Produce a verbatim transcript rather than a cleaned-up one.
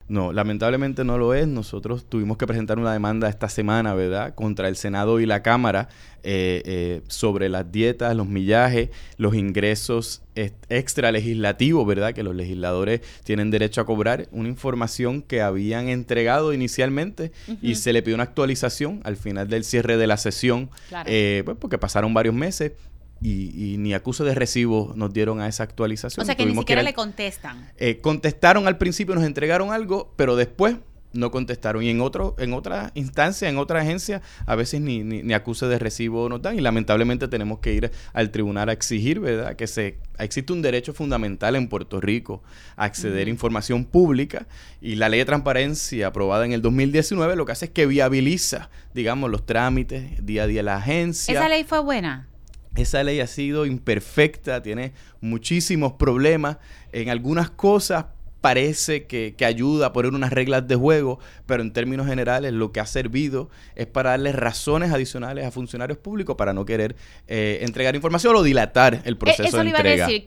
No, lamentablemente no lo es. Nosotros tuvimos que presentar una demanda esta semana, ¿verdad?, contra el Senado y la Cámara eh, eh, sobre las dietas, los millajes, los ingresos est- extra legislativos, ¿verdad?, que los legisladores tienen derecho a cobrar. Una información que habían entregado inicialmente uh-huh. y se le pidió una actualización al final del cierre de la sesión, claro. eh, pues porque pasaron varios meses. Y, y ni acuse de recibo nos dieron a esa actualización. O sea que Tuvimos ni siquiera que ir al, le contestan. Eh, contestaron al principio, nos entregaron algo, pero después no contestaron. Y en otro, en otra instancia, en otra agencia, a veces ni, ni, ni acuse de recibo nos dan. Y lamentablemente tenemos que ir al tribunal a exigir, ¿verdad?, que se existe un derecho fundamental en Puerto Rico a acceder uh-huh. a información pública. Y la ley de transparencia aprobada en el dos mil diecinueve lo que hace es que viabiliza, digamos, los trámites día a día de la agencia. ¿Esa ley fue buena? Esa ley ha sido imperfecta, tiene muchísimos problemas. En algunas cosas parece que, que ayuda a poner unas reglas de juego, pero en términos generales lo que ha servido es para darle razones adicionales a funcionarios públicos para no querer eh, entregar información o dilatar el proceso Eso de le iba entrega. a decir.